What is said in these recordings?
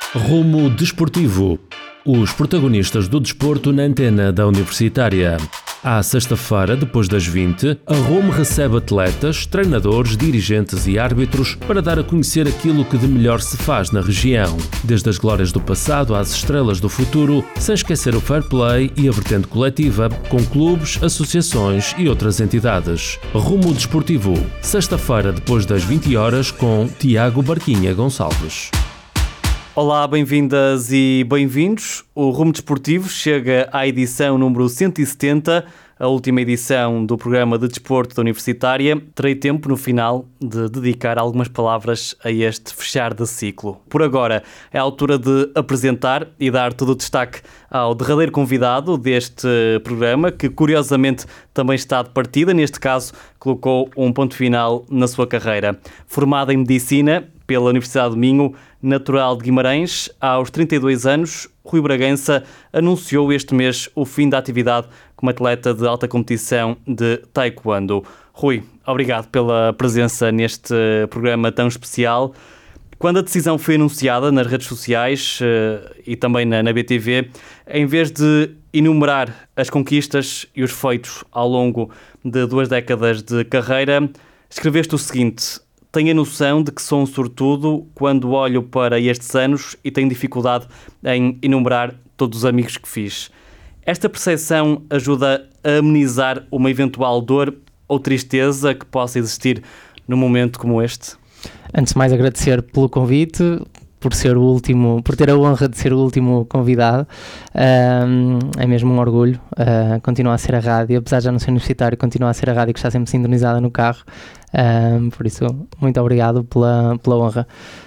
Rumo Desportivo. Os protagonistas do desporto na antena da Universitária. À sexta-feira, depois das 20, a Rumo recebe atletas, treinadores, dirigentes e árbitros para dar a conhecer aquilo que de melhor se faz na região. Desde as glórias do passado às estrelas do futuro, sem esquecer o fair play e a vertente coletiva, com clubes, associações e outras entidades. Rumo Desportivo. Sexta-feira, depois das 20 horas, com Tiago Barquinha Gonçalves. Olá, bem-vindas e bem-vindos. O Rumo Desportivo chega à edição número 170, a última edição do programa de desporto da Universitária. Terei tempo, no final, de dedicar algumas palavras a este fechar de ciclo. Por agora, é a altura de apresentar e dar todo o destaque ao derradeiro convidado deste programa, que curiosamente também está de partida. Neste caso, colocou um ponto final na sua carreira. Formado em Medicina pela Universidade de Minho, natural de Guimarães, aos 32 anos, Rui Bragança anunciou este mês o fim da atividade como atleta de alta competição de Taekwondo. Rui, obrigado pela presença neste programa tão especial. Quando a decisão foi anunciada nas redes sociais e também na BTV, em vez de enumerar as conquistas e os feitos ao longo de 2 décadas de carreira, escreveste o seguinte: tenho a noção de que sou um sortudo quando olho para estes anos e tenho dificuldade em enumerar todos os amigos que fiz. Esta percepção ajuda a amenizar uma eventual dor ou tristeza que possa existir num momento como este? Antes de mais, agradecer pelo convite, por ser o último, por ter a honra de ser o último convidado. É mesmo um orgulho. Continua a ser a rádio, apesar de já não ser universitário, continua a ser a rádio que está sempre sintonizada no carro. Por isso, muito obrigado pela honra.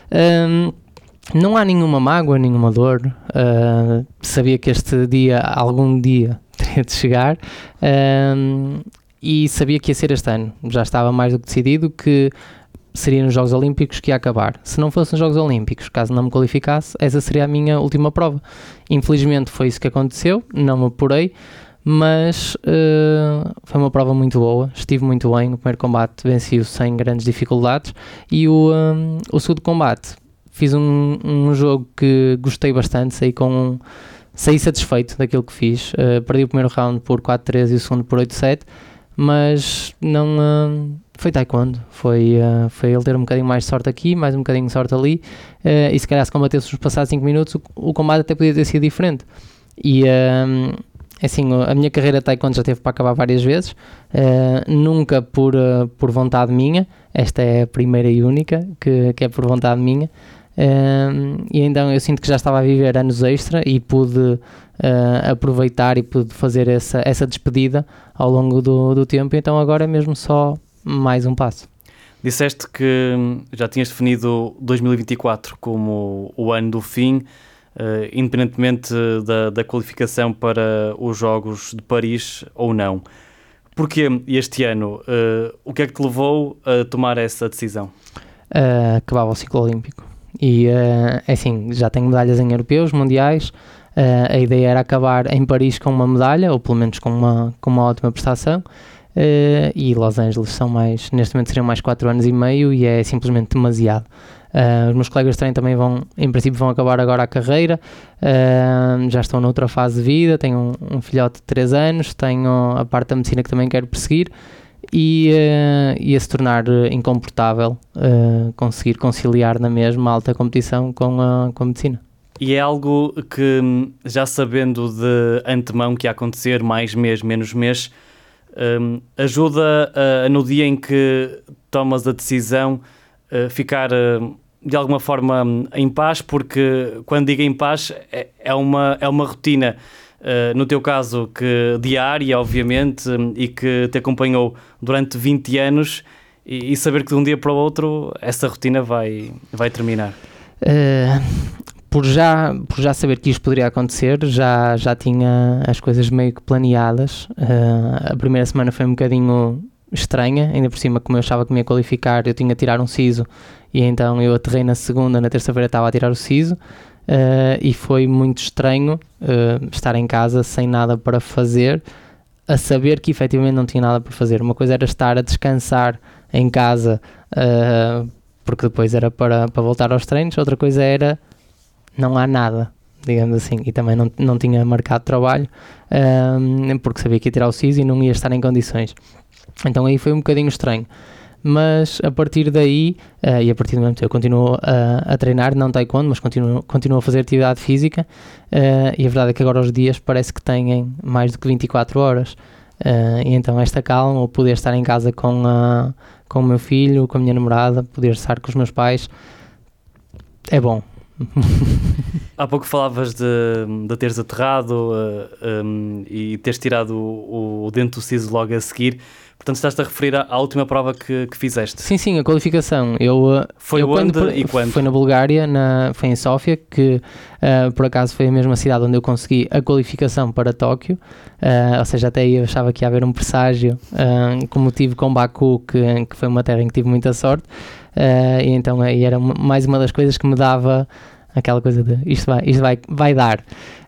Não há nenhuma mágoa, nenhuma dor. Sabia que este dia, algum dia, teria de chegar. E sabia que ia ser este ano. Já estava mais do que decidido que seria nos Jogos Olímpicos que ia acabar. Se não fosse nos Jogos Olímpicos, caso não me qualificasse, essa seria a minha última prova. Infelizmente foi isso que aconteceu, não me apurei, mas foi uma prova muito boa, estive muito bem. No primeiro combate venci-o sem grandes dificuldades e o segundo combate fiz um jogo que gostei bastante, saí satisfeito daquilo que fiz. Perdi o primeiro round por 4-3 e o segundo por 8-7, mas não... Foi taekwondo, foi ele ter um bocadinho mais de sorte aqui, mais um bocadinho de sorte ali, e se calhar se combatesse os passados 5 minutos, o combate até podia ter sido diferente. E assim, a minha carreira de taekwondo já teve para acabar várias vezes, nunca por vontade minha. Esta é a primeira e única que é por vontade minha, e então eu sinto que já estava a viver anos extra e pude aproveitar e pude fazer essa despedida ao longo do tempo. Então agora é mesmo só mais um passo. Disseste que já tinhas definido 2024 como o ano do fim, independentemente da qualificação para os Jogos de Paris ou não. Porquê este ano? O que é que te levou a tomar essa decisão? Acabava o ciclo olímpico. E assim, já tenho medalhas em europeus, mundiais. A ideia era acabar em Paris com uma medalha, ou pelo menos com uma ótima prestação. E Los Angeles são neste momento seriam mais 4 anos e meio e é simplesmente demasiado. Os meus colegas de treino também em princípio vão acabar agora a carreira, já estão noutra fase de vida. Tenho um filhote de 3 anos, tenho a parte da medicina que também quero perseguir e ia se tornar incomportável conseguir conciliar na mesma alta competição com a medicina. E é algo que, já sabendo de antemão que ia acontecer, mais mês, menos mês, ajuda no dia em que tomas a decisão ficar de alguma forma em paz, porque quando digo em paz é uma rotina, no teu caso que diária, obviamente, e que te acompanhou durante 20 anos, e saber que de um dia para o outro essa rotina vai terminar. Por já saber que isto poderia acontecer, já tinha as coisas meio que planeadas. A primeira semana foi um bocadinho estranha, ainda por cima, como eu achava que me ia qualificar, eu tinha de tirar um siso, e então eu aterrei na segunda, na terça-feira estava a tirar o siso, e foi muito estranho estar em casa sem nada para fazer, a saber que efetivamente não tinha nada para fazer. Uma coisa era estar a descansar em casa, porque depois era para voltar aos treinos, outra coisa era não há nada, digamos assim, e também não tinha marcado trabalho, porque sabia que ia tirar o SIS e não ia estar em condições. Então aí foi um bocadinho estranho. Mas a partir daí, e a partir do momento eu continuo a treinar, não taekwondo, mas continuo a fazer atividade física, e a verdade é que agora os dias parece que têm mais do que 24 horas, e então esta calma, ou poder estar em casa com o meu filho, com a minha namorada, poder estar com os meus pais, é bom. Há pouco falavas de teres aterrado e teres tirado o dente do siso logo a seguir. Portanto, estás-te a referir à última prova que fizeste. Sim, a qualificação. Foi onde e quando? Foi na Bulgária, foi em Sófia, que por acaso foi a mesma cidade onde eu consegui a qualificação para Tóquio. Ou seja, até aí eu achava que ia haver um presságio, como tive com Baku, que foi uma terra em que tive muita sorte. E então aí era mais uma das coisas que me dava aquela coisa de isto vai dar.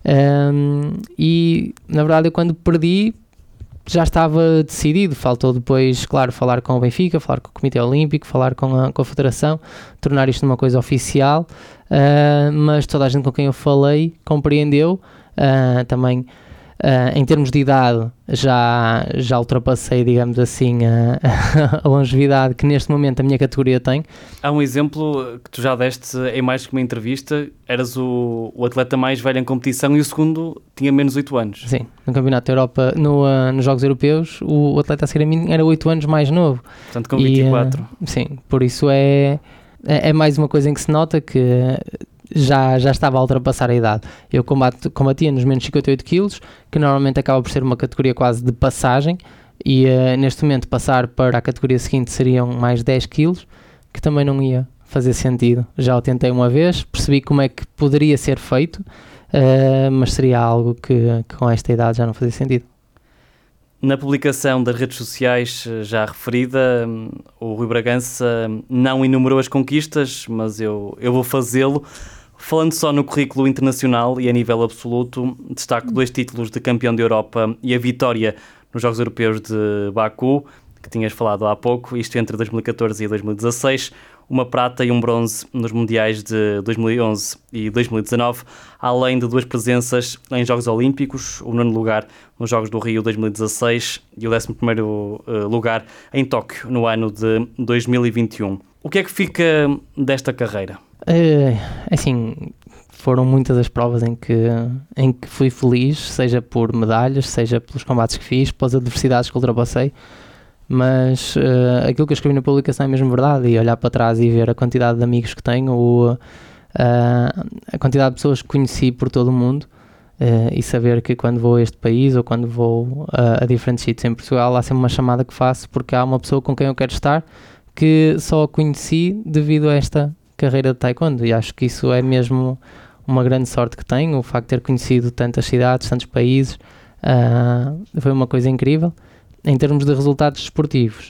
E na verdade eu quando perdi já estava decidido, faltou depois, claro, falar com o Benfica, falar com o Comitê Olímpico, falar com a Federação, tornar isto uma coisa oficial, mas toda a gente com quem eu falei compreendeu, também em termos de idade já ultrapassei, digamos assim, a longevidade que neste momento a minha categoria tem. Há um exemplo que tu já deste em mais que uma entrevista, eras o atleta mais velho em competição e o segundo tinha menos 8 anos. Sim, no Campeonato da Europa, nos Jogos Europeus, o atleta a seguir a mim era 8 anos mais novo. Portanto, com 24. Sim, por isso é mais uma coisa em que se nota que já estava a ultrapassar a idade. Eu combatia nos menos 58 kg, que normalmente acaba por ser uma categoria quase de passagem, e neste momento passar para a categoria seguinte seriam mais 10 kg, que também não ia fazer sentido. Já o tentei uma vez, percebi como é que poderia ser feito, mas seria algo que com esta idade já não fazia sentido. Na publicação das redes sociais já referida, o Rui Bragança não enumerou as conquistas, mas eu vou fazê-lo. Falando só no currículo internacional e a nível absoluto, destaco 2 títulos de campeão da Europa e a vitória nos Jogos Europeus de Baku, que tinhas falado há pouco, isto entre 2014 e 2016, uma prata e um bronze nos Mundiais de 2011 e 2019, além de 2 presenças em Jogos Olímpicos, o 9º lugar nos Jogos do Rio 2016 e o 11º lugar em Tóquio no ano de 2021. O que é que fica desta carreira? Assim, foram muitas as provas em que fui feliz, seja por medalhas, seja pelos combates que fiz, pelas adversidades que ultrapassei, mas aquilo que eu escrevi na publicação é mesmo verdade, e olhar para trás e ver a quantidade de amigos que tenho, a quantidade de pessoas que conheci por todo o mundo, e saber que quando vou a este país ou quando vou a diferentes sítios em Portugal há sempre uma chamada que faço porque há uma pessoa com quem eu quero estar que só a conheci devido a esta carreira de taekwondo, e acho que isso é mesmo uma grande sorte que tenho, o facto de ter conhecido tantas cidades, tantos países, foi uma coisa incrível. Em termos de resultados desportivos,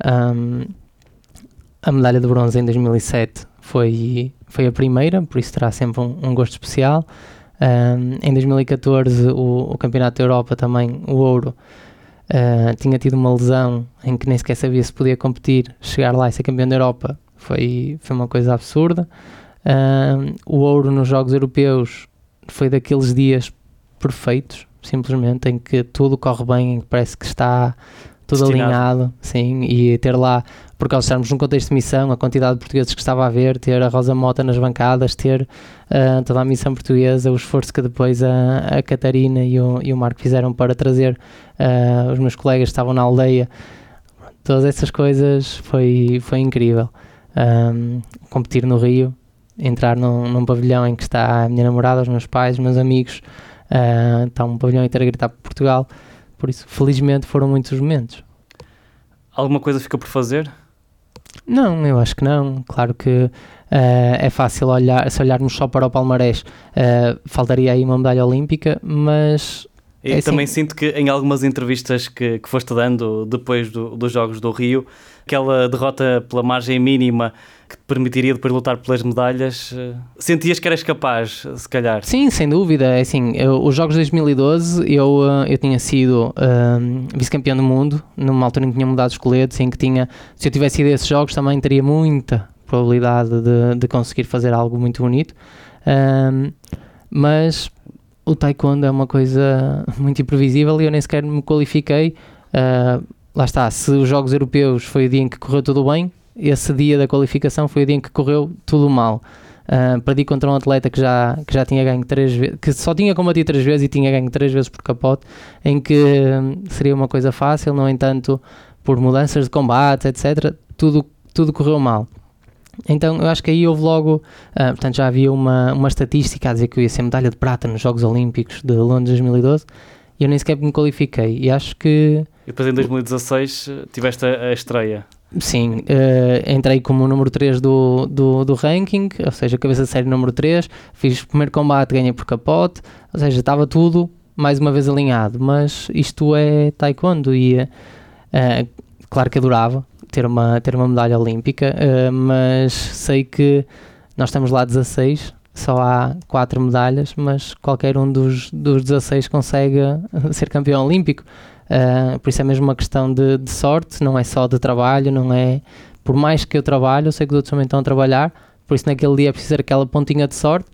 a medalha de bronze em 2007 foi a primeira, por isso terá sempre um gosto especial. Em 2014 o Campeonato da Europa também, o ouro, tinha tido uma lesão em que nem sequer sabia se podia competir, chegar lá e ser campeão da Europa foi uma coisa absurda. O ouro nos Jogos Europeus foi daqueles dias perfeitos, simplesmente, em que tudo corre bem, em que parece que está tudo alinhado, sim, e ter lá, por causa de estarmos num contexto de missão, a quantidade de portugueses que estava a ver, ter a Rosa Mota nas bancadas, ter toda a missão portuguesa, o esforço que depois a Catarina e o Marco fizeram para trazer os meus colegas que estavam na aldeia, todas essas coisas foi incrível. Competir no Rio, entrar num pavilhão em que está a minha namorada, os meus pais, os meus amigos, está um pavilhão inteiro a gritar por Portugal, por isso felizmente foram muitos os momentos. Alguma coisa fica por fazer? Não, eu acho que não. Claro que é fácil se olharmos só para o palmarés, faltaria aí uma medalha olímpica, mas eu também sinto que em algumas entrevistas que foste dando depois dos Jogos do Rio, aquela derrota pela margem mínima que te permitiria depois lutar pelas medalhas, sentias que eras capaz, se calhar? Sim, sem dúvida. É assim, os Jogos de 2012 eu tinha sido vice-campeão do mundo, numa altura em que tinha mudado os coletes, em que se eu tivesse ido a esses Jogos também teria muita probabilidade de conseguir fazer algo muito bonito. Mas o taekwondo é uma coisa muito imprevisível e eu nem sequer me qualifiquei. Lá está, se os Jogos Europeus foi o dia em que correu tudo bem, esse dia da qualificação foi o dia em que correu tudo mal. Perdi contra um atleta que já tinha ganho 3 vezes, que só tinha combatido 3 vezes e tinha ganho 3 vezes por capote, em que seria uma coisa fácil, no entanto, por mudanças de combate, etc., tudo correu mal. Então eu acho que aí houve logo, portanto já havia uma estatística a dizer que eu ia ser medalha de prata nos Jogos Olímpicos de Londres 2012 e eu nem sequer me qualifiquei e acho que... E depois em 2016 tiveste a estreia. Sim, entrei como número 3 do ranking, ou seja, cabeça de série número 3, fiz o primeiro combate, ganhei por capote, ou seja, estava tudo mais uma vez alinhado, mas isto é taekwondo e claro que adorava ter uma medalha olímpica, mas sei que nós estamos lá 16, só há 4 medalhas, mas qualquer um dos 16 consegue ser campeão olímpico. Por isso é mesmo uma questão de sorte, não é só de trabalho, não é, por mais que eu trabalho, eu sei que os outros também estão a trabalhar, por isso naquele dia é preciso ter aquela pontinha de sorte,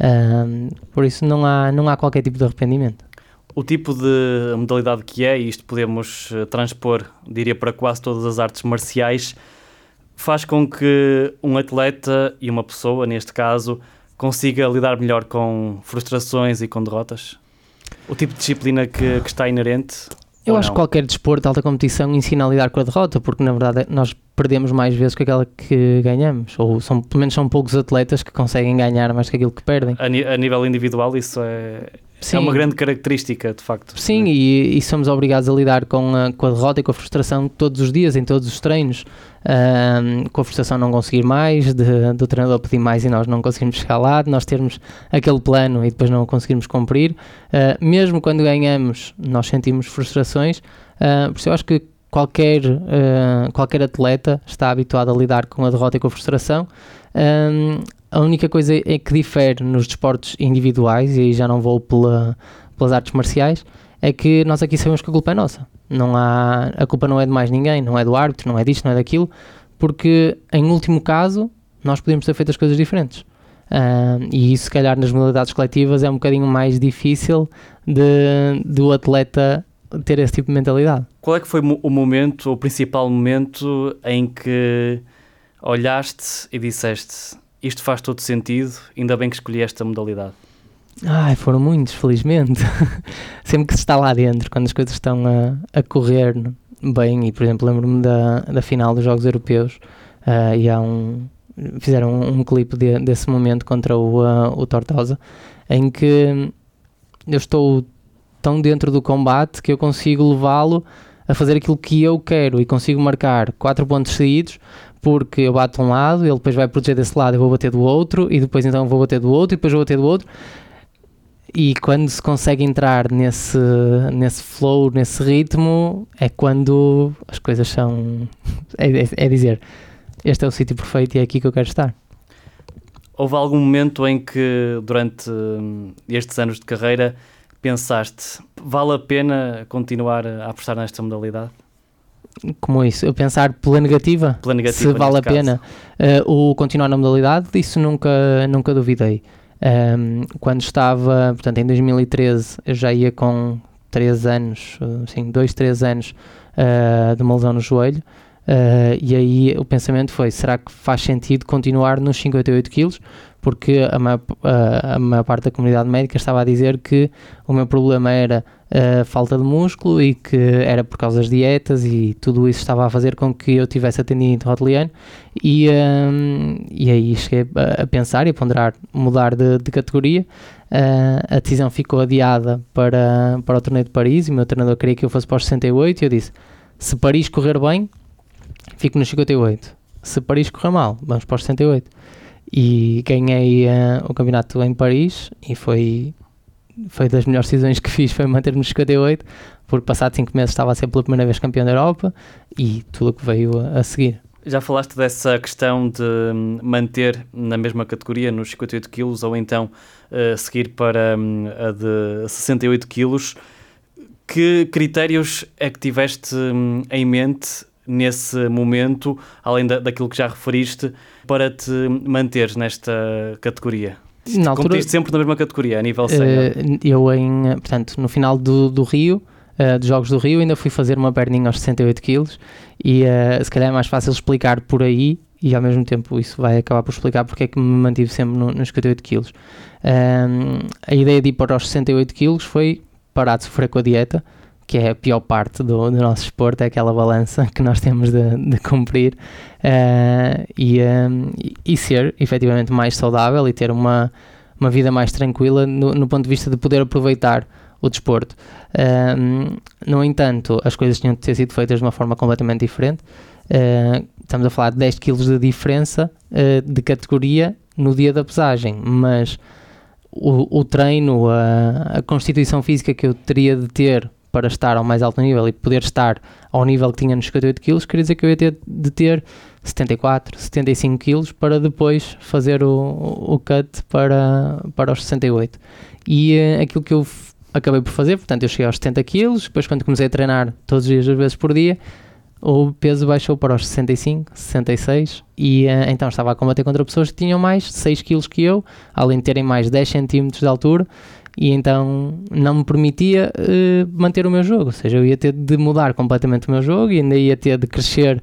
por isso não há qualquer tipo de arrependimento. O tipo de modalidade que é, e isto podemos transpor, diria, para quase todas as artes marciais, faz com que um atleta e uma pessoa, neste caso, consiga lidar melhor com frustrações e com derrotas? O tipo de disciplina que está inerente? Eu acho que qualquer desporto de alta competição ensina a lidar com a derrota, porque na verdade nós perdemos mais vezes que aquela que ganhamos, ou pelo menos são poucos atletas que conseguem ganhar mais que aquilo que perdem. A nível individual isso é uma grande característica, de facto. Sim, e somos obrigados a lidar com a derrota e com a frustração todos os dias, em todos os treinos, com a frustração de não conseguir mais, do treinador pedir mais e nós não conseguimos chegar lá, de nós termos aquele plano e depois não o conseguirmos cumprir. Mesmo quando ganhamos, nós sentimos frustrações, por isso eu acho que qualquer atleta está habituado a lidar com a derrota e com a frustração. A única coisa é que difere nos desportos individuais, e aí já não vou pelas artes marciais, é que nós aqui sabemos que a culpa é nossa. A culpa não é de mais ninguém, não é do árbitro, não é disto, não é daquilo, porque em último caso nós podemos ter feito as coisas diferentes. E isso, se calhar, nas modalidades coletivas é um bocadinho mais difícil do atleta ter esse tipo de mentalidade. Qual é que foi o principal momento em que olhaste e disseste: isto faz todo sentido, ainda bem que escolhi esta modalidade? Foram muitos, felizmente. Sempre que se está lá dentro, quando as coisas estão a correr bem, e por exemplo lembro-me da final dos Jogos Europeus, fizeram um clipe desse momento contra o Tortosa, em que eu estou tão dentro do combate que eu consigo levá-lo a fazer aquilo que eu quero e consigo marcar 4 pontos seguidos, porque eu bato de um lado, ele depois vai proteger desse lado, eu vou bater do outro, e depois então vou bater do outro, e depois vou bater do outro. E quando se consegue entrar nesse flow, nesse ritmo, é quando as coisas são... É dizer, este é o sítio perfeito e é aqui que eu quero estar. Houve algum momento em que, durante estes anos de carreira, pensaste, vale a pena continuar a apostar nesta modalidade? Como isso? Eu pensar pela negativa? Se vale a pena o continuar na modalidade, isso nunca duvidei. Quando estava, portanto, em 2013, eu já ia com 3 anos, 2-3 anos de uma lesão no joelho, e aí o pensamento foi, será que faz sentido continuar nos 58 kg? Porque a maior parte da comunidade médica estava a dizer que o meu problema era falta de músculo e que era por causa das dietas, e tudo isso estava a fazer com que eu tivesse a tendinite rotiliana, e aí cheguei a pensar e a ponderar mudar de categoria. A decisão ficou adiada para o torneio de Paris, e o meu treinador queria que eu fosse para os 68, e eu disse, se Paris correr bem, fico nos 58, se Paris correr mal, vamos para os 68. E ganhei o campeonato em Paris, e foi das melhores decisões que fiz, foi manter-me nos 58, porque passados 5 meses estava a ser pela primeira vez campeão da Europa, e tudo o que veio a seguir. Já falaste dessa questão de manter na mesma categoria, nos 58 kg, ou então seguir para a de 68 kg. Que critérios é que tiveste em mente nesse momento, além daquilo que já referiste, para te manteres nesta categoria? Na altura, competiste sempre na mesma categoria, a nível sénior? Portanto, no final do Rio, dos Jogos do Rio, ainda fui fazer uma perninha aos 68 kg e se calhar é mais fácil explicar por aí e ao mesmo tempo isso vai acabar por explicar porque é que me mantive sempre nos 58 kg. A ideia de ir para os 68 kg foi parar de sofrer com a dieta, que é a pior parte do nosso desporto, é aquela balança que nós temos de cumprir, e ser efetivamente mais saudável e ter uma vida mais tranquila no ponto de vista de poder aproveitar o desporto. No entanto, as coisas tinham de ter sido feitas de uma forma completamente diferente. Estamos a falar de 10 kg de diferença de categoria no dia da pesagem, mas o treino, a constituição física que eu teria de ter para estar ao mais alto nível e poder estar ao nível que tinha nos 58 kg, queria dizer que eu ia ter de ter 74, 75 kg para depois fazer o cut para os 68. E aquilo que eu acabei por fazer, portanto eu cheguei aos 70 kg, depois quando comecei a treinar todos os dias, 2 vezes por dia, o peso baixou para os 65, 66 e então estava a combater contra pessoas que tinham mais 6 kg que eu, além de terem mais 10 cm de altura, e então não me permitia manter o meu jogo, ou seja, eu ia ter de mudar completamente o meu jogo e ainda ia ter de crescer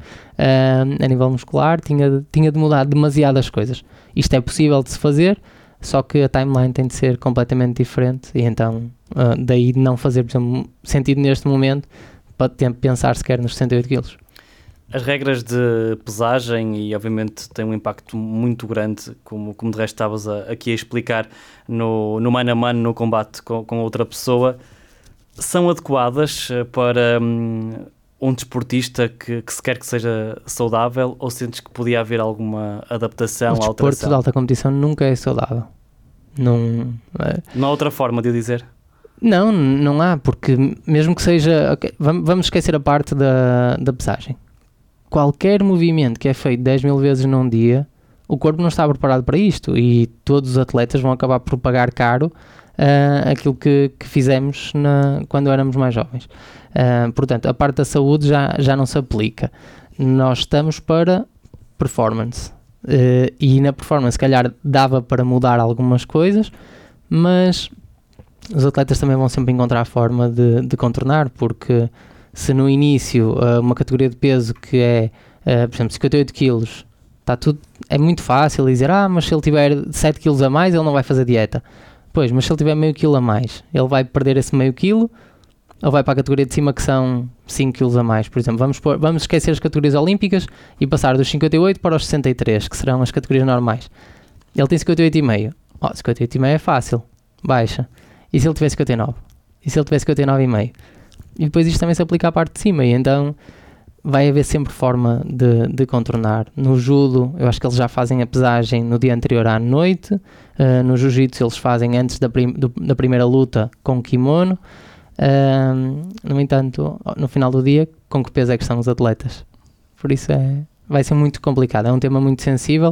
a nível muscular, tinha de mudar demasiadas coisas. Isto é possível de se fazer, só que a timeline tem de ser completamente diferente e então daí não fazer, por exemplo, sentido neste momento para pensar sequer nos 68 kg. As regras de pesagem, e obviamente tem um impacto muito grande, como de resto estavas aqui a explicar, no mano a mano, no combate com outra pessoa, são adequadas para um desportista que se quer que seja saudável, ou sentes que podia haver alguma adaptação, alteração? O desporto de alta competição nunca é saudável. Não há outra forma de o dizer? Não há, porque mesmo que seja... Okay, vamos esquecer a parte da pesagem. Qualquer movimento que é feito 10 mil vezes num dia, o corpo não está preparado para isto e todos os atletas vão acabar por pagar caro aquilo que fizemos quando éramos mais jovens. Portanto, a parte da saúde já não se aplica. Nós estamos para performance. E na performance, se calhar, dava para mudar algumas coisas, mas os atletas também vão sempre encontrar a forma de contornar, porque se no início uma categoria de peso que é, por exemplo, 58 kg, está tudo, é muito fácil dizer, mas se ele tiver 7 kg a mais, ele não vai fazer dieta. Pois, mas se ele tiver meio quilo a mais, ele vai perder esse meio quilo, ele vai para a categoria de cima que são 5 kg a mais, por exemplo. Vamos esquecer as categorias olímpicas e passar dos 58 para os 63, que serão as categorias normais. Ele tem 58,5. 58,5 é fácil, baixa. E se ele tiver 59? E se ele tiver 59,5? E depois isto também se aplica à parte de cima, e então vai haver sempre forma de contornar. No judo, eu acho que eles já fazem a pesagem no dia anterior à noite. No jiu-jitsu eles fazem antes da primeira luta com kimono. No entanto, no final do dia, com que peso é que estão os atletas? Por isso vai ser muito complicado. É um tema muito sensível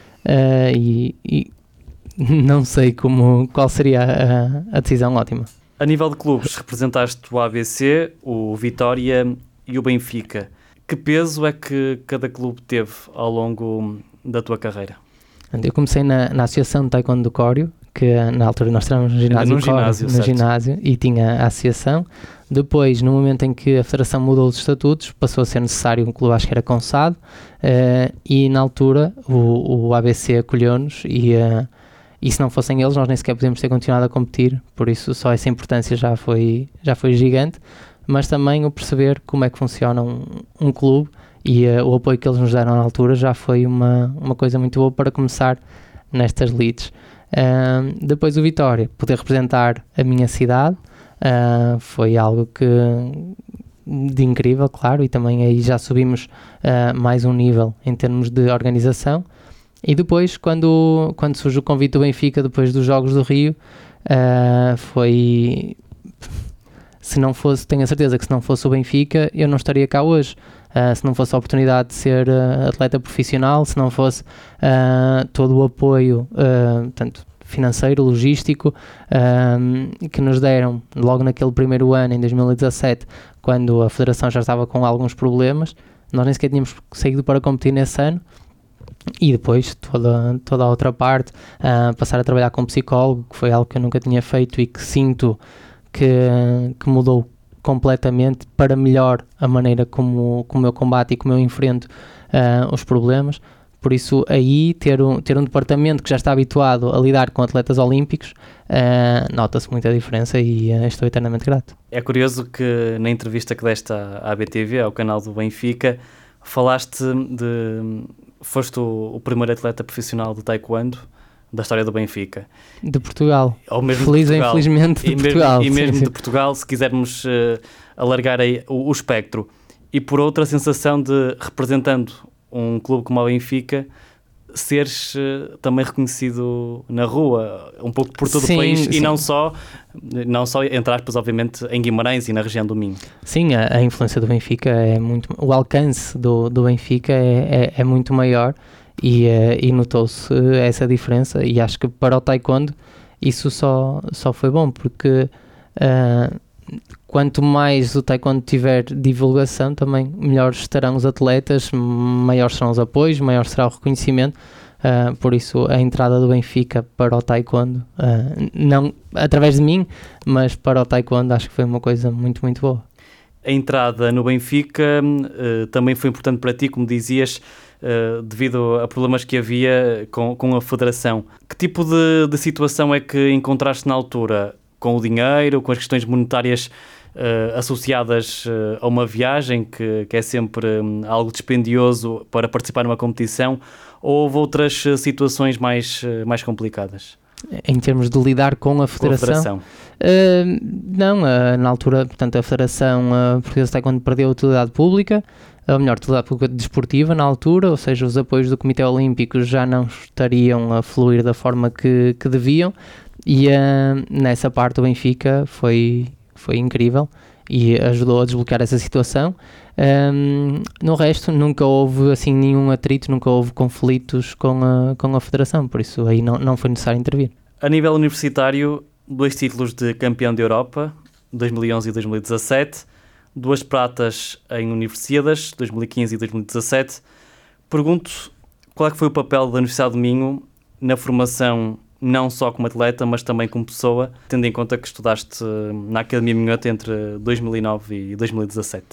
e não sei qual seria a decisão ótima. A nível de clubes, representaste o ABC, o Vitória e o Benfica. Que peso é que cada clube teve ao longo da tua carreira? Eu comecei na Associação de Taekwondo do Cório, que na altura nós estávamos no ginásio e tinha a associação. Depois, no momento em que a Federação mudou os estatutos, passou a ser necessário um clube, acho que era Consado, e na altura o ABC acolheu-nos e se não fossem eles, nós nem sequer podíamos ter continuado a competir, por isso só essa importância já foi gigante, mas também o perceber como é que funciona um clube e o apoio que eles nos deram na altura já foi uma coisa muito boa para começar nestas leads. Depois o Vitória, poder representar a minha cidade, foi algo de incrível, claro, e também aí já subimos mais um nível em termos de organização. E depois, quando surge o convite do Benfica, depois dos Jogos do Rio, foi... tenho a certeza que se não fosse o Benfica, eu não estaria cá hoje. Se não fosse a oportunidade de ser atleta profissional, se não fosse todo o apoio, tanto financeiro, logístico, que nos deram logo naquele primeiro ano, em 2017, quando a Federação já estava com alguns problemas, nós nem sequer tínhamos saído para competir nesse ano. E depois toda a outra parte, passar a trabalhar com psicólogo, que foi algo que eu nunca tinha feito e que sinto que mudou completamente para melhor a maneira como eu combato e como eu enfrento os problemas. Por isso, aí, ter um departamento que já está habituado a lidar com atletas olímpicos, nota-se muita diferença e estou eternamente grato. É curioso que na entrevista que deste à BTV, ao canal do Benfica, falaste foste o primeiro atleta profissional de taekwondo da história do Benfica. De Portugal. Ou mesmo Feliz de ou Portugal. infelizmente de Portugal. E mesmo sim. de Portugal, se quisermos alargar aí o espectro. E por outra, a sensação de, representando um clube como o Benfica, seres também reconhecido na rua, um pouco por todo o país, sim. E não só, entre aspas, obviamente, em Guimarães e na região do Minho. Sim, a influência do Benfica é muito... O alcance do Benfica é muito maior e notou-se essa diferença, e acho que para o taekwondo isso só foi bom, porque quanto mais o taekwondo tiver divulgação, também melhores estarão os atletas, maiores serão os apoios, maior será o reconhecimento. Por isso a entrada do Benfica para o taekwondo, não através de mim, mas para o taekwondo, acho que foi uma coisa muito, muito boa. A entrada no Benfica também foi importante para ti, como dizias, devido a problemas que havia com a federação. Que tipo de situação é que encontraste na altura? Com o dinheiro, com as questões monetárias associadas a uma viagem, que é sempre algo dispendioso para participar numa competição, ou houve outras situações mais complicadas? Em termos de lidar com a federação? Não, na altura, portanto, a Federação Portuguesa de Taekwondo perdeu a utilidade pública, ou melhor, utilidade pública desportiva na altura, ou seja, os apoios do Comitê Olímpico já não estariam a fluir da forma que deviam, e nessa parte o Benfica foi incrível e ajudou a desbloquear essa situação. No resto nunca houve assim nenhum atrito, nunca houve conflitos com a Federação, por isso aí não foi necessário intervir. A nível universitário, 2 títulos de campeão da Europa, 2011 e 2017, 2 pratas em Universidades, 2015 e 2017. Pergunto, qual é que foi o papel da Universidade do Minho na formação, não só como atleta, mas também como pessoa, tendo em conta que estudaste na Academia Minhota entre 2009 e 2017?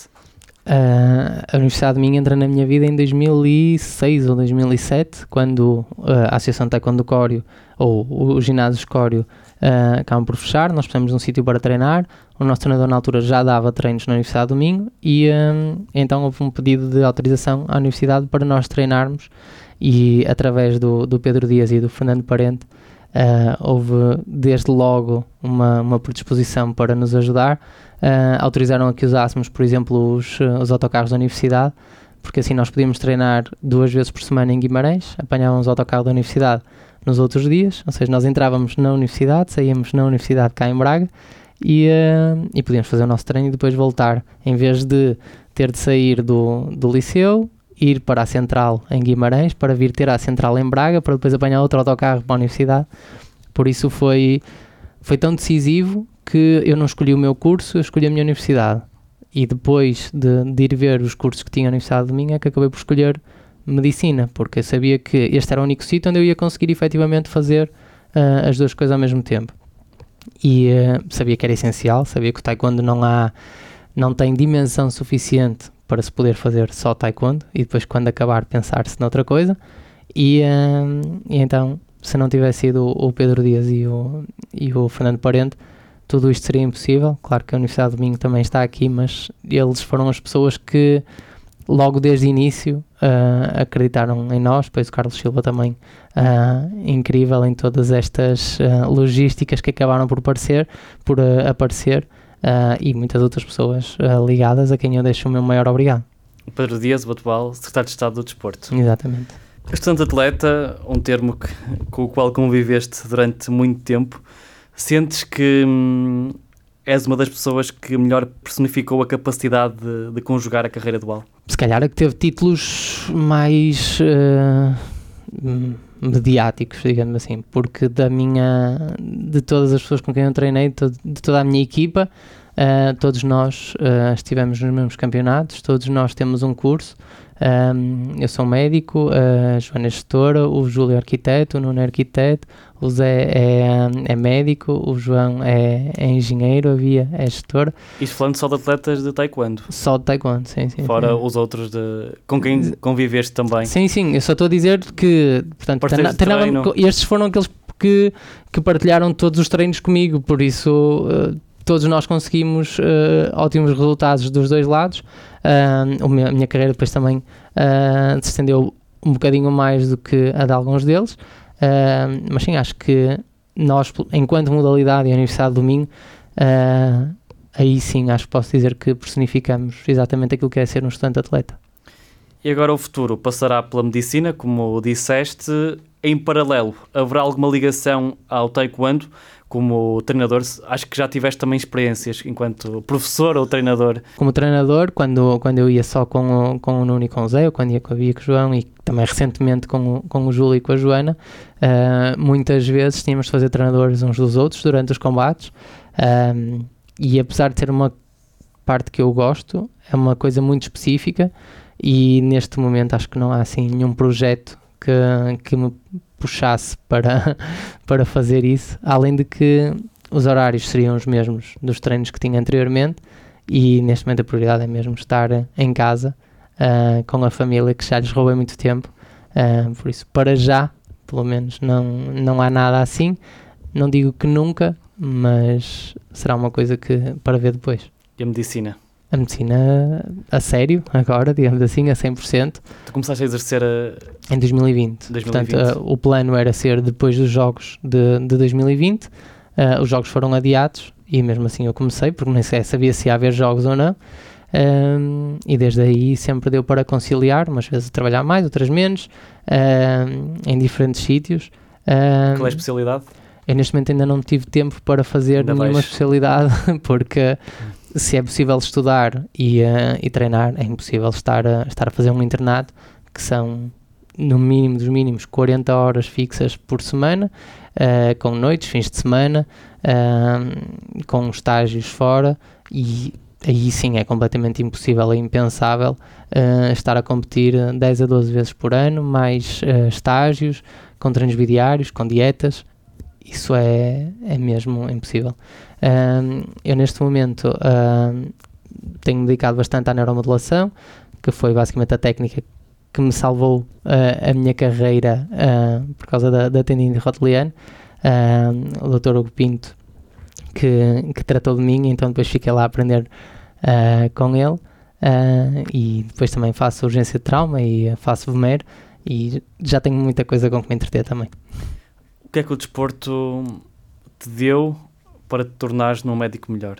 A Universidade de Minho entra na minha vida em 2006 ou 2007, quando a Associação Taekwondo Cório, ou o ginásio Cório, acabam por fechar. Nós precisamos de um sítio para treinar. O nosso treinador na altura já dava treinos na Universidade do Minho e então houve um pedido de autorização à Universidade para nós treinarmos, e através do Pedro Dias e do Fernando Parente houve desde logo uma predisposição para nos ajudar. Autorizaram a que usássemos, por exemplo, os autocarros da Universidade, porque assim nós podíamos treinar 2 vezes por semana em Guimarães, apanhávamos o autocarro da Universidade nos outros dias, ou seja, nós entrávamos na Universidade, saíamos na Universidade cá em Braga e podíamos fazer o nosso treino e depois voltar, em vez de ter de sair do liceu, ir para a Central em Guimarães, para vir ter a Central em Braga, para depois apanhar outro autocarro para a Universidade. Por isso foi tão decisivo que eu não escolhi o meu curso, eu escolhi a minha universidade. E depois de ir ver os cursos que tinha a Universidade de Minho, é que acabei por escolher Medicina, porque eu sabia que este era o único sítio onde eu ia conseguir efetivamente fazer as 2 coisas ao mesmo tempo. E sabia que era essencial, sabia que o taekwondo não tem dimensão suficiente para se poder fazer só taekwondo, e depois quando acabar pensar-se noutra coisa. E então, se não tivesse sido o Pedro Dias e o Fernando Parente, tudo isto seria impossível. Claro que a Universidade de Minho também está aqui, mas eles foram as pessoas que logo desde o início acreditaram em nós. Depois o Carlos Silva também, incrível em todas estas logísticas que acabaram por aparecer, e muitas outras pessoas ligadas, a quem eu deixo o meu maior obrigado. Pedro Dias, o atual Secretário de Estado do Desporto. Exatamente. Estudante atleta, um termo com o qual conviveste durante muito tempo, sentes que és uma das pessoas que melhor personificou a capacidade de conjugar a carreira dual? Se calhar a que teve títulos mais mediáticos, digamos assim, porque de todas as pessoas com quem eu treinei, de toda a minha equipa, todos nós estivemos nos mesmos campeonatos, todos nós temos um curso, Eu sou médico, a Joana é gestora, o Júlio é arquiteto, o Nuno é arquiteto, o Zé é médico, o João é engenheiro, a Bia é gestora. Isto falando só de atletas de taekwondo? Só de taekwondo, sim. Fora os outros com quem conviveste também? Sim, eu só estou a dizer que, portanto, estes foram aqueles que partilharam todos os treinos comigo, por isso todos nós conseguimos ótimos resultados dos dois lados. A minha carreira depois também se estendeu um bocadinho mais do que a de alguns deles, mas sim, acho que nós, enquanto modalidade e a Universidade do Minho, aí sim acho que posso dizer que personificamos exatamente aquilo que é ser um estudante atleta. E agora o futuro passará pela medicina, como disseste. Em paralelo, haverá alguma ligação ao taekwondo como treinador? Acho que já tiveste também experiências enquanto professor ou treinador. Como treinador, quando eu ia só com o Nuno e com o Zé, ou quando ia com a Bia e com o João, e também recentemente com o Júlio e com a Joana, muitas vezes tínhamos de fazer treinadores uns dos outros durante os combates, e apesar de ser uma parte que eu gosto, é uma coisa muito específica, e neste momento acho que não há assim nenhum projeto que me puxasse para fazer isso, além de que os horários seriam os mesmos dos treinos que tinha anteriormente, e neste momento a prioridade é mesmo estar em casa com a família, que já lhes roubei muito tempo, por isso para já, pelo menos, não há nada assim. Não digo que nunca, mas será uma coisa que para ver depois. E a medicina? A medicina a sério, agora, digamos assim, a 100%. Tu começaste a exercer em 2020. Portanto, o plano era ser depois dos Jogos de 2020. Os Jogos foram adiados e mesmo assim eu comecei, porque nem sequer sabia se ia haver Jogos ou não. E desde aí sempre deu para conciliar, umas vezes trabalhar mais, outras menos, em diferentes sítios. Qual é a especialidade? Eu neste momento ainda não tive tempo para fazer nenhuma especialidade, porque se é possível estudar e treinar, é impossível estar a fazer um internato, que são no mínimo dos mínimos 40 horas fixas por semana, com noites, fins de semana, com estágios fora, e aí sim é completamente impossível, é impensável estar a competir 10 a 12 vezes por ano, mais estágios, com treinos bidiários, com dietas. Isso é mesmo impossível. Eu neste momento tenho-me dedicado bastante à neuromodulação, que foi basicamente a técnica que me salvou a minha carreira por causa da tendinite rotiliana. O Dr. Hugo Pinto que tratou de mim, então depois fiquei lá a aprender com ele, e depois também faço urgência de trauma e faço VMER, e já tenho muita coisa com que me entreter também. O que é que o desporto te deu para te tornares num médico melhor?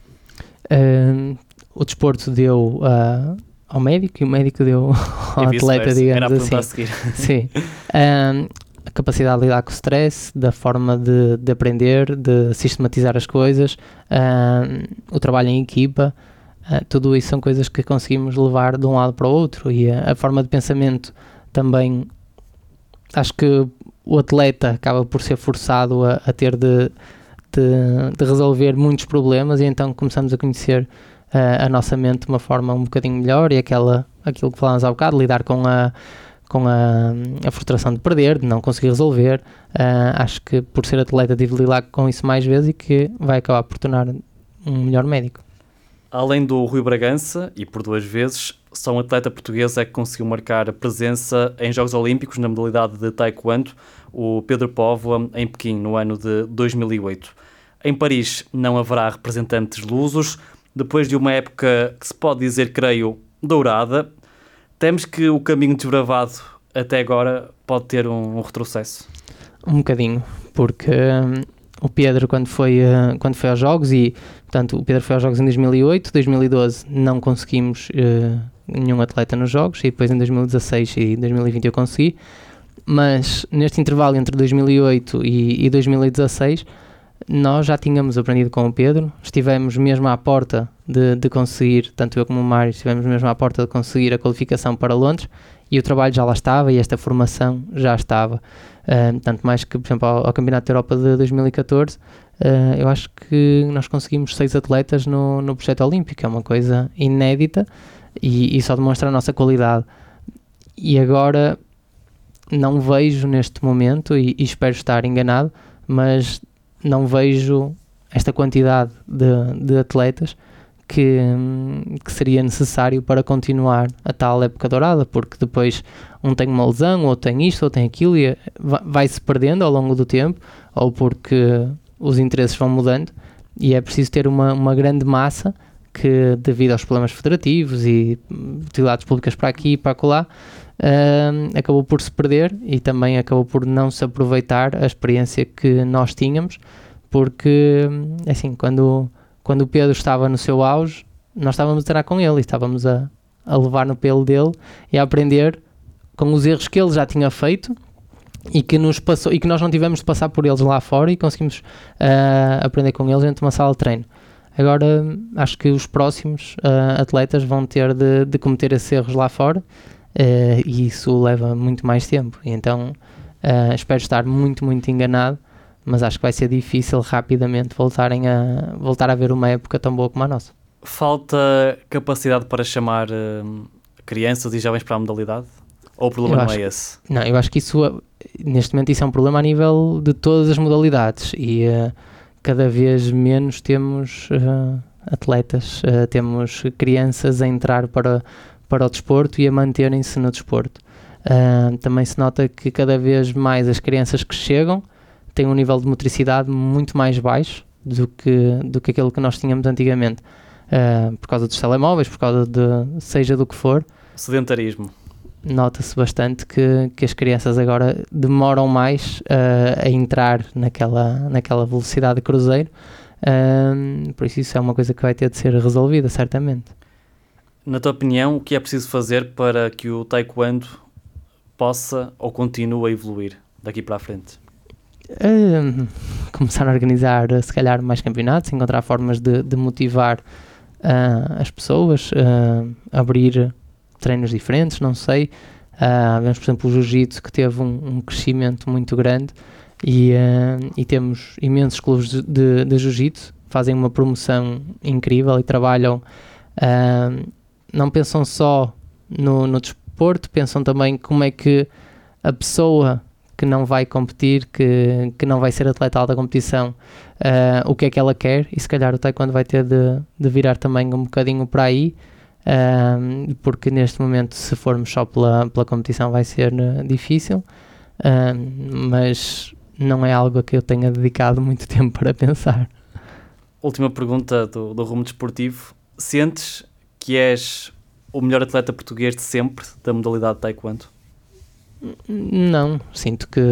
O desporto deu ao médico e o médico deu ao atleta, digamos. Era a pergunta assim. a seguir. Sim. A capacidade de lidar com o stress, da forma de aprender, de sistematizar as coisas, o trabalho em equipa, tudo isso são coisas que conseguimos levar de um lado para o outro, e a forma de pensamento também. Acho que o atleta acaba por ser forçado a ter de resolver muitos problemas, e então começamos a conhecer a nossa mente de uma forma um bocadinho melhor, e aquilo que falámos há bocado, lidar com a frustração de perder, de não conseguir resolver. Acho que por ser atleta tive de lidar com isso mais vezes, e que vai acabar por tornar um melhor médico. Além do Rui Bragança, e por 2 vezes, só um atleta português é que conseguiu marcar a presença em Jogos Olímpicos na modalidade de taekwondo, o Pedro Póvoa, em Pequim, no ano de 2008. Em Paris não haverá representantes lusos, depois de uma época que se pode dizer, creio, dourada. Temos que o caminho desbravado até agora pode ter um retrocesso? Um bocadinho, porque o Pedro, quando foi aos Jogos, e portanto o Pedro foi aos Jogos em 2008, 2012 não conseguimos nenhum atleta nos Jogos, e depois em 2016 e 2020 eu consegui, mas neste intervalo entre 2008 e 2016 nós já tínhamos aprendido com o Pedro, estivemos mesmo à porta de conseguir, tanto eu como o Mário estivemos mesmo à porta de conseguir a qualificação para Londres, e o trabalho já lá estava e esta formação já estava. Tanto mais que, por exemplo, ao Campeonato da Europa de 2014, eu acho que nós conseguimos 6 atletas no projeto olímpico, é uma coisa inédita, e só demonstra a nossa qualidade. E agora não vejo neste momento, e espero estar enganado, mas não vejo esta quantidade de atletas que seria necessário para continuar a tal época dourada, porque depois um tem uma lesão, ou tem isto, ou tem aquilo, e vai-se perdendo ao longo do tempo, ou porque os interesses vão mudando, e é preciso ter uma grande massa que, devido aos problemas federativos e utilidades públicas para aqui e para acolá, acabou por se perder, e também acabou por não se aproveitar a experiência que nós tínhamos, porque assim, quando o Pedro estava no seu auge, nós estávamos a treinar com ele e estávamos a levar no pelo dele e a aprender com os erros que ele já tinha feito e que nós não tivemos de passar por eles lá fora, e conseguimos aprender com eles dentro de uma sala de treino. Agora acho que os próximos atletas vão ter de cometer esses erros lá fora, e isso leva muito mais tempo, e então espero estar muito, muito enganado, mas acho que vai ser difícil rapidamente voltar a ver uma época tão boa como a nossa. Falta capacidade para chamar crianças e jovens para a modalidade? Ou o problema não é esse? Não, eu acho que isso, neste momento, isso é um problema a nível de todas as modalidades, e cada vez menos temos atletas, temos crianças a entrar para o desporto e a manterem-se no desporto. Também se nota que cada vez mais as crianças que chegam têm um nível de motricidade muito mais baixo do que aquele que nós tínhamos antigamente, por causa dos telemóveis, por causa seja do que for. Sedentarismo. Nota-se bastante que as crianças agora demoram mais a entrar naquela velocidade de cruzeiro, por isso é uma coisa que vai ter de ser resolvida, certamente. Na tua opinião, o que é preciso fazer para que o taekwondo possa ou continue a evoluir daqui para a frente? Começar a organizar, se calhar, mais campeonatos, encontrar formas de motivar as pessoas, abrir treinos diferentes, não sei. Vemos, por exemplo, o jiu-jitsu, que teve um crescimento muito grande, e temos imensos clubes de jiu-jitsu, fazem uma promoção incrível e trabalham, não pensam só no desporto, pensam também como é que a pessoa que não vai competir, que não vai ser atleta de alta competição, o que é que ela quer, e se calhar o taekwondo vai ter de virar também um bocadinho para aí, porque neste momento, se formos só pela competição, vai ser difícil, mas não é algo a que eu tenha dedicado muito tempo para pensar. Última pergunta do rumo desportivo. Sentes que és o melhor atleta português de sempre da modalidade de taekwondo? Não, sinto que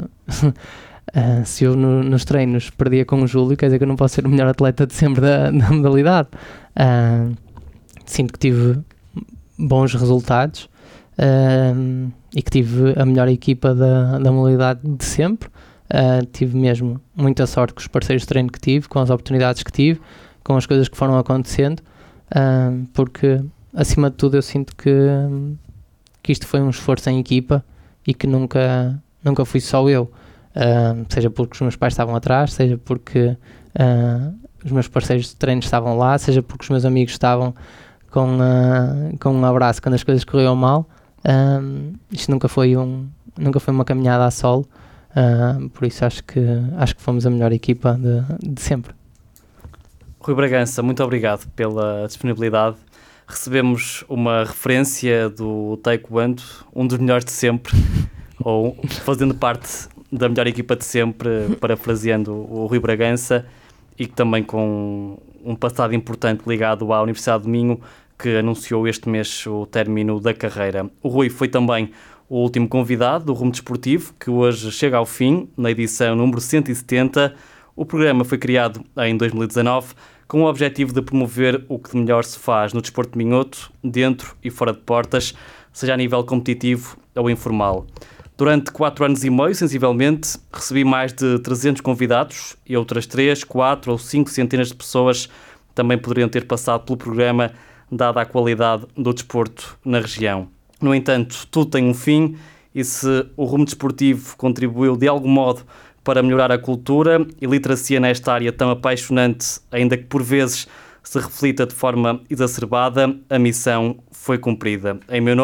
se eu nos treinos perdia com o Júlio, quer dizer que eu não posso ser o melhor atleta de sempre da modalidade. Sinto que tive bons resultados, e que tive a melhor equipa da modalidade de sempre. Tive mesmo muita sorte com os parceiros de treino que tive, com as oportunidades que tive, com as coisas que foram acontecendo, porque acima de tudo eu sinto que isto foi um esforço em equipa, e que nunca fui só eu, seja porque os meus pais estavam atrás, seja porque os meus parceiros de treino estavam lá, seja porque os meus amigos estavam com um abraço quando as coisas corriam mal. Isto nunca foi uma caminhada a solo, por isso acho que fomos a melhor equipa de sempre. Rui Bragança, muito obrigado pela disponibilidade. Recebemos uma referência do taekwondo, um dos melhores de sempre, ou fazendo parte da melhor equipa de sempre, parafraseando o Rui Bragança, e que também com um passado importante ligado à Universidade de Minho, que anunciou este mês o término da carreira. O Rui foi também o último convidado do Rumo Desportivo, que hoje chega ao fim, na edição número 170. O programa foi criado em 2019, com o objetivo de promover o que de melhor se faz no desporto de minhoto, dentro e fora de portas, seja a nível competitivo ou informal. Durante 4 anos e meio, sensivelmente, recebi mais de 300 convidados, e outras 3, 4 ou 5 centenas de pessoas também poderiam ter passado pelo programa, dada a qualidade do desporto na região. No entanto, tudo tem um fim, e se o Rumo Desportivo contribuiu de algum modo para melhorar a cultura e literacia nesta área tão apaixonante, ainda que por vezes se reflita de forma exacerbada, a missão foi cumprida. Em meu nome,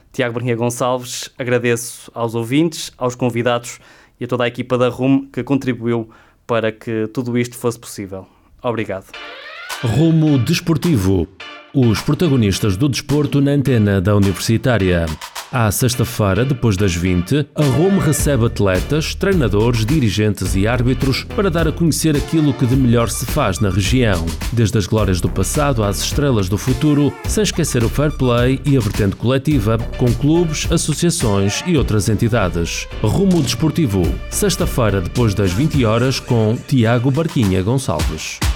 Tiago Barquinha Gonçalves, agradeço aos ouvintes, aos convidados e a toda a equipa da RUM que contribuiu para que tudo isto fosse possível. Obrigado. Rumo Desportivo. Os protagonistas do desporto na antena da Universitária. À sexta-feira, depois das 20, a RUM recebe atletas, treinadores, dirigentes e árbitros para dar a conhecer aquilo que de melhor se faz na região. Desde as glórias do passado às estrelas do futuro, sem esquecer o fair play e a vertente coletiva, com clubes, associações e outras entidades. Rumo Desportivo, sexta-feira, depois das 20 horas, com Tiago Barquinha Gonçalves.